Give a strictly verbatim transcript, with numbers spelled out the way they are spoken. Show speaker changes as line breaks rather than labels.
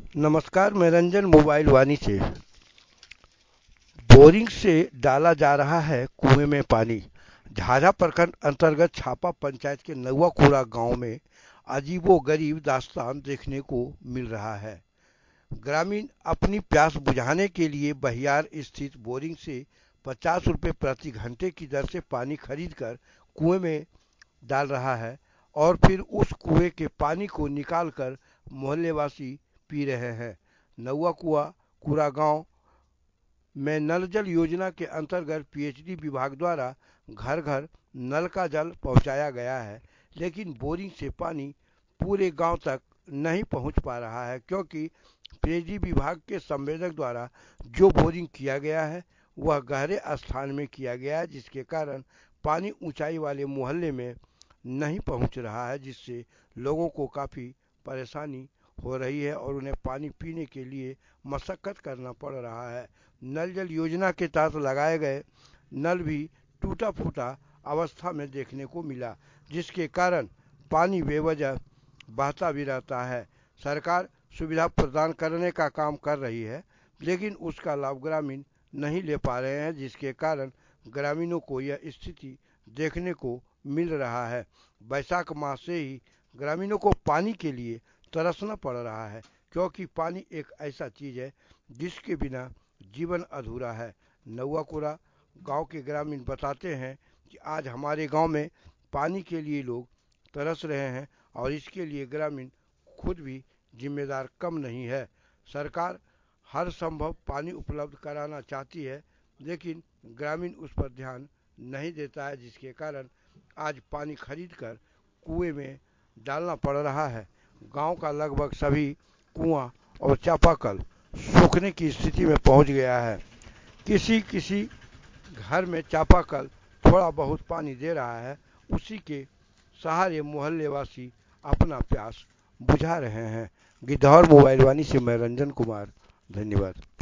नमस्कार, मैं रंजन मोबाइल वानी से। बोरिंग से डाला जा रहा है कुएं में पानी। झाझा प्रखंड अंतर्गत छापा पंचायत के नौवा कूड़ा गांव में अजीबोगरीब दास्तान देखने को मिल रहा है। ग्रामीण अपनी प्यास बुझाने के लिए बहियार स्थित बोरिंग से पचास रुपये प्रति घंटे की दर से पानी खरीदकर कुएं में डाल रहा है और फिर उस कुएं के पानी को निकालकर मोहल्लेवासी पी रहे हैं। नौवा कुआ कूड़ा गांव में नल जल योजना के अंतर्गत पीएचडी विभाग द्वारा घर घर नल का जल पहुंचाया गया है, लेकिन बोरिंग से पानी पूरे गांव तक नहीं पहुंच पा रहा है, क्योंकि पीएचडी विभाग के संवेदक द्वारा जो बोरिंग किया गया है वह गहरे स्थान में किया गया है, जिसके कारण पानी ऊंचाई वाले मोहल्ले में नहीं पहुंच रहा है, जिससे लोगों को काफ़ी परेशानी हो रही है और उन्हें पानी पीने के लिए मशक्कत करना पड़ रहा है। नल जल योजना के तहत लगाए गए नल भी टूटा फूटा अवस्था में देखने को मिला, जिसके कारण पानी बेवजह बहता भी रहता है। सरकार सुविधा प्रदान करने का काम कर रही है, लेकिन उसका लाभ ग्रामीण नहीं ले पा रहे हैं, जिसके कारण ग्रामीणों को यह स्थिति देखने को मिल रहा है। बैसाख माह से ही ग्रामीणों को पानी के लिए तरसना पड़ रहा है, क्योंकि पानी एक ऐसा चीज़ है जिसके बिना जीवन अधूरा है। नौवाकुड़ा गांव के ग्रामीण बताते हैं कि आज हमारे गांव में पानी के लिए लोग तरस रहे हैं और इसके लिए ग्रामीण खुद भी जिम्मेदार कम नहीं है। सरकार हर संभव पानी उपलब्ध कराना चाहती है, लेकिन ग्रामीण उस पर ध्यान नहीं देता है, जिसके कारण आज पानी खरीद कर कुएं में डालना पड़ रहा है। गांव का लगभग सभी कुआं और चापाकल सूखने की स्थिति में पहुंच गया है। किसी किसी घर में चापाकल थोड़ा बहुत पानी दे रहा है, उसी के सहारे मोहल्ले वासी अपना प्यास बुझा रहे हैं। गिद्धौर मोबाइल वानी से मैं रंजन कुमार, धन्यवाद।